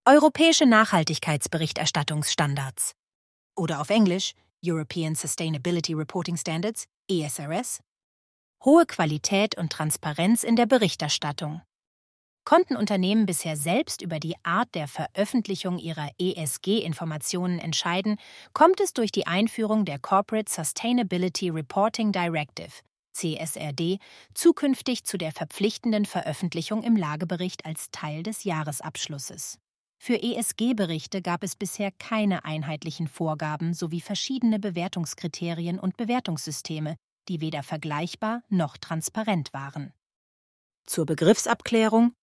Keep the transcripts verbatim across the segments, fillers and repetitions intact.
Europäische Nachhaltigkeitsberichterstattungsstandards oder auf Englisch European Sustainability Reporting Standards, E S R S. Hohe Qualität und Transparenz in der Berichterstattung. Konnten Unternehmen bisher selbst über die Art der Veröffentlichung ihrer E S G-Informationen entscheiden, kommt es durch die Einführung der Corporate Sustainability Reporting Directive, C S R D, zukünftig zu der verpflichtenden Veröffentlichung im Lagebericht als Teil des Jahresabschlusses. Für E S G-Berichte gab es bisher keine einheitlichen Vorgaben sowie verschiedene Bewertungskriterien und Bewertungssysteme, die weder vergleichbar noch transparent waren. Zur Begriffsabklärung: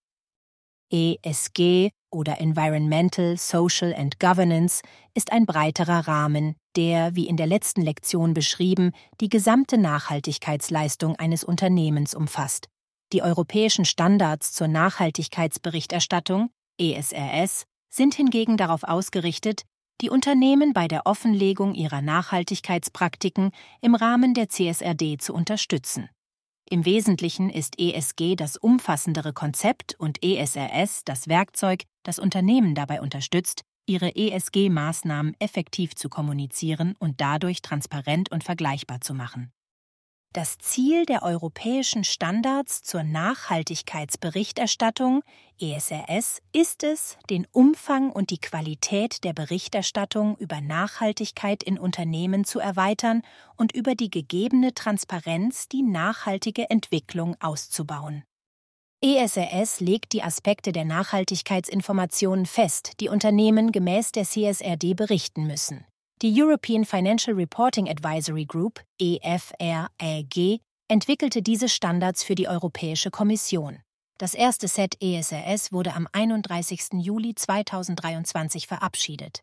E S G oder Environmental, Social and Governance ist ein breiterer Rahmen, der, wie in der letzten Lektion beschrieben, die gesamte Nachhaltigkeitsleistung eines Unternehmens umfasst. Die europäischen Standards zur Nachhaltigkeitsberichterstattung, E S R S, sind hingegen darauf ausgerichtet, die Unternehmen bei der Offenlegung ihrer Nachhaltigkeitspraktiken im Rahmen der C S R D zu unterstützen. Im Wesentlichen ist E S G das umfassendere Konzept und E S R S das Werkzeug, das Unternehmen dabei unterstützt, ihre E S G-Maßnahmen effektiv zu kommunizieren und dadurch transparent und vergleichbar zu machen. Das Ziel der europäischen Standards zur Nachhaltigkeitsberichterstattung, E S R S, ist es, den Umfang und die Qualität der Berichterstattung über Nachhaltigkeit in Unternehmen zu erweitern und über die gegebene Transparenz die nachhaltige Entwicklung auszubauen. E S R S legt die Aspekte der Nachhaltigkeitsinformationen fest, die Unternehmen gemäß der C S R D berichten müssen. Die European Financial Reporting Advisory Group, E F R A G, entwickelte diese Standards für die Europäische Kommission. Das erste Set E S R S wurde am einunddreißigsten Juli zweitausenddreiundzwanzig verabschiedet.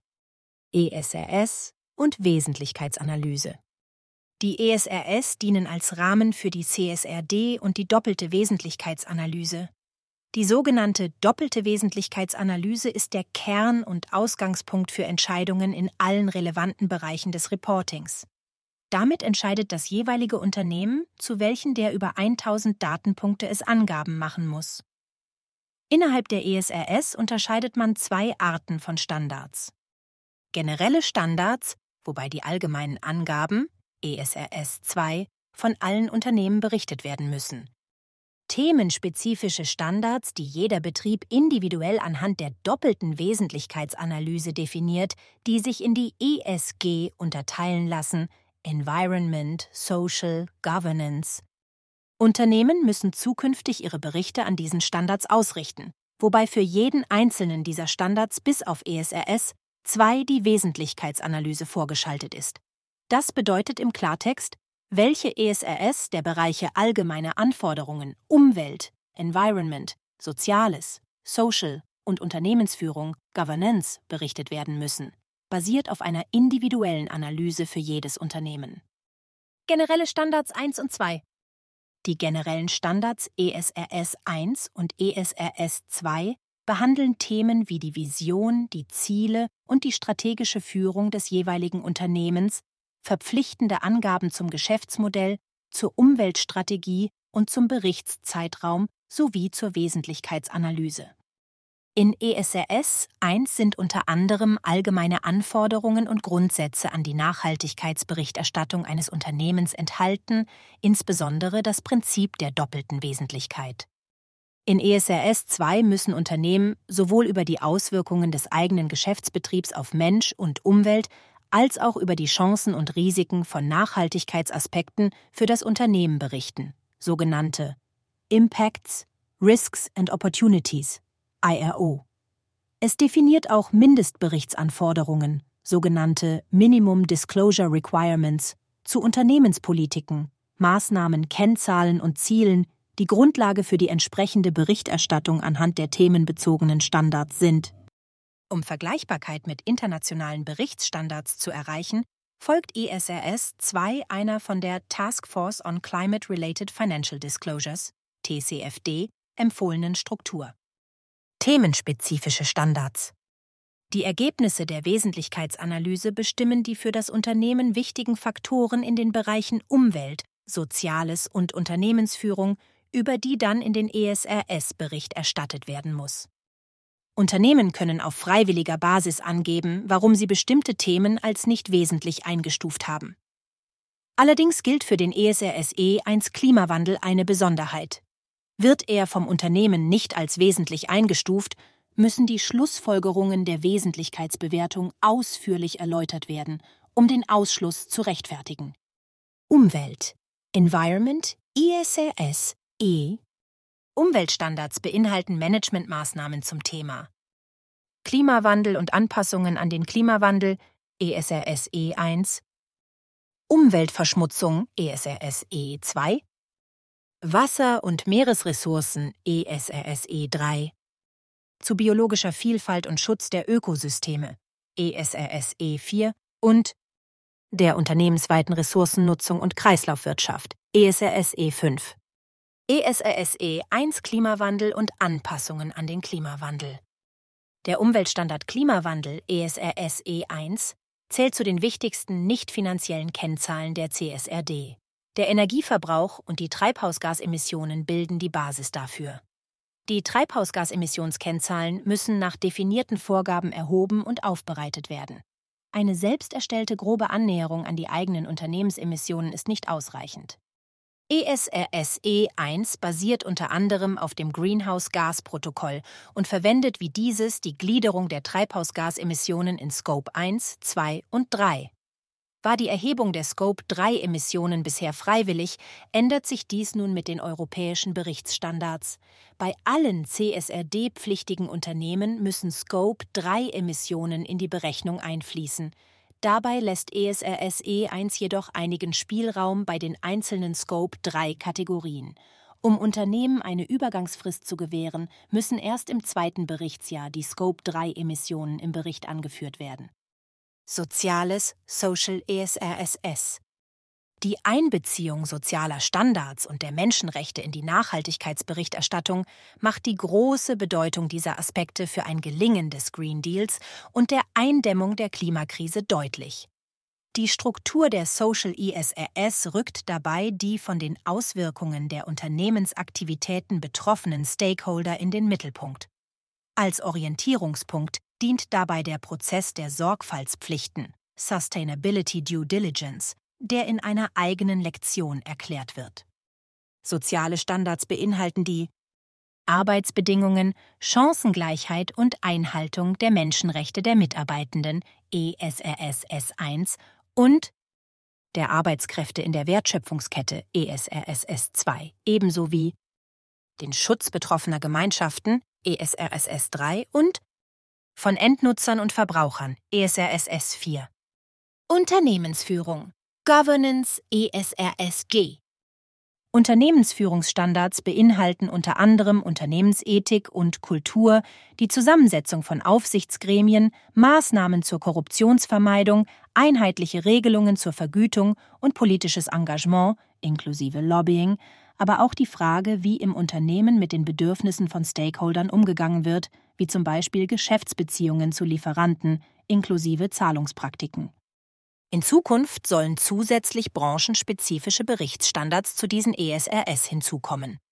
E S R S und Wesentlichkeitsanalyse. Die E S R S dienen als Rahmen für die C S R D und die doppelte Wesentlichkeitsanalyse. Die sogenannte doppelte Wesentlichkeitsanalyse ist der Kern und Ausgangspunkt für Entscheidungen in allen relevanten Bereichen des Reportings. Damit entscheidet das jeweilige Unternehmen, zu welchen der über tausend Datenpunkte es Angaben machen muss. Innerhalb der E S R S unterscheidet man zwei Arten von Standards. Generelle Standards, wobei die allgemeinen Angaben, E S R S zwei, von allen Unternehmen berichtet werden müssen. Themenspezifische Standards, die jeder Betrieb individuell anhand der doppelten Wesentlichkeitsanalyse definiert, die sich in die E S G unterteilen lassen: Environment, Social, Governance. Unternehmen müssen zukünftig ihre Berichte an diesen Standards ausrichten, wobei für jeden einzelnen dieser Standards bis auf E S R S zwei die Wesentlichkeitsanalyse vorgeschaltet ist. Das bedeutet im Klartext, welche E S R S der Bereiche allgemeine Anforderungen, Umwelt, Environment, Soziales, Social und Unternehmensführung, Governance, berichtet werden müssen, basiert auf einer individuellen Analyse für jedes Unternehmen. Generelle Standards eins und zwei. Die generellen Standards E S R S eins und E S R S zwei behandeln Themen wie die Vision, die Ziele und die strategische Führung des jeweiligen Unternehmens, verpflichtende Angaben zum Geschäftsmodell, zur Umweltstrategie und zum Berichtszeitraum sowie zur Wesentlichkeitsanalyse. In E S R S eins sind unter anderem allgemeine Anforderungen und Grundsätze an die Nachhaltigkeitsberichterstattung eines Unternehmens enthalten, insbesondere das Prinzip der doppelten Wesentlichkeit. In E S R S zwei müssen Unternehmen sowohl über die Auswirkungen des eigenen Geschäftsbetriebs auf Mensch und Umwelt als auch über die Chancen und Risiken von Nachhaltigkeitsaspekten für das Unternehmen berichten, sogenannte Impacts, Risks and Opportunities, I R O. Es definiert auch Mindestberichtsanforderungen, sogenannte Minimum Disclosure Requirements, zu Unternehmenspolitiken, Maßnahmen, Kennzahlen und Zielen, die Grundlage für die entsprechende Berichterstattung anhand der themenbezogenen Standards sind. Um Vergleichbarkeit mit internationalen Berichtsstandards zu erreichen, folgt E S R S zwei einer von der Task Force on Climate-Related Financial Disclosures, T C F D, empfohlenen Struktur. Themenspezifische Standards. Die Ergebnisse der Wesentlichkeitsanalyse bestimmen die für das Unternehmen wichtigen Faktoren in den Bereichen Umwelt, Soziales und Unternehmensführung, über die dann in den E S R S-Bericht erstattet werden muss. Unternehmen können auf freiwilliger Basis angeben, warum sie bestimmte Themen als nicht wesentlich eingestuft haben. Allerdings gilt für den E S R S E eins Klimawandel eine Besonderheit. Wird er vom Unternehmen nicht als wesentlich eingestuft, müssen die Schlussfolgerungen der Wesentlichkeitsbewertung ausführlich erläutert werden, um den Ausschluss zu rechtfertigen. Umwelt Environment E S R S E Umweltstandards beinhalten Managementmaßnahmen zum Thema. Klimawandel und Anpassungen an den Klimawandel E S R S E eins, Umweltverschmutzung E S R S E zwei, Wasser- und Meeresressourcen E S R S E drei, zu biologischer Vielfalt und Schutz der Ökosysteme E S R S E vier und der unternehmensweiten Ressourcennutzung und Kreislaufwirtschaft E S R S E fünf. E S R S E eins Klimawandel und Anpassungen an den Klimawandel. Der Umweltstandard Klimawandel E S R S E eins zählt zu den wichtigsten nicht finanziellen Kennzahlen der C S R D. Der Energieverbrauch und die Treibhausgasemissionen bilden die Basis dafür. Die Treibhausgasemissionskennzahlen müssen nach definierten Vorgaben erhoben und aufbereitet werden. Eine selbst erstellte grobe Annäherung an die eigenen Unternehmensemissionen ist nicht ausreichend. E S R S E eins basiert unter anderem auf dem Greenhouse-Gas-Protokoll und verwendet wie dieses die Gliederung der Treibhausgasemissionen in Scope eins, zwei und drei. War die Erhebung der Scope drei Emissionen bisher freiwillig, ändert sich dies nun mit den europäischen Berichtsstandards. Bei allen C S R D-pflichtigen Unternehmen müssen Scope drei Emissionen in die Berechnung einfließen. Dabei lässt E S R S E eins jedoch einigen Spielraum bei den einzelnen Scope drei Kategorien. Um Unternehmen eine Übergangsfrist zu gewähren, müssen erst im zweiten Berichtsjahr die Scope drei Emissionen im Bericht angeführt werden. Soziales, Social E S R S S. Die Einbeziehung sozialer Standards und der Menschenrechte in die Nachhaltigkeitsberichterstattung macht die große Bedeutung dieser Aspekte für ein Gelingen des Green Deals und der Eindämmung der Klimakrise deutlich. Die Struktur der Social E S R S rückt dabei die von den Auswirkungen der Unternehmensaktivitäten betroffenen Stakeholder in den Mittelpunkt. Als Orientierungspunkt dient dabei der Prozess der Sorgfaltspflichten, Sustainability Due Diligence, der in einer eigenen Lektion erklärt wird. Soziale Standards beinhalten die Arbeitsbedingungen, Chancengleichheit und Einhaltung der Menschenrechte der Mitarbeitenden E S R S S eins und der Arbeitskräfte in der Wertschöpfungskette E S R S S zwei, ebenso wie den Schutz betroffener Gemeinschaften E S R S S drei und von Endnutzern und Verbrauchern E S R S S vier. Unternehmensführung Governance E S R S G. Unternehmensführungsstandards beinhalten unter anderem Unternehmensethik und Kultur, die Zusammensetzung von Aufsichtsgremien, Maßnahmen zur Korruptionsvermeidung, einheitliche Regelungen zur Vergütung und politisches Engagement, inklusive Lobbying, aber auch die Frage, wie im Unternehmen mit den Bedürfnissen von Stakeholdern umgegangen wird, wie zum Beispiel Geschäftsbeziehungen zu Lieferanten, inklusive Zahlungspraktiken. In Zukunft sollen zusätzlich branchenspezifische Berichtsstandards zu diesen E S R S hinzukommen.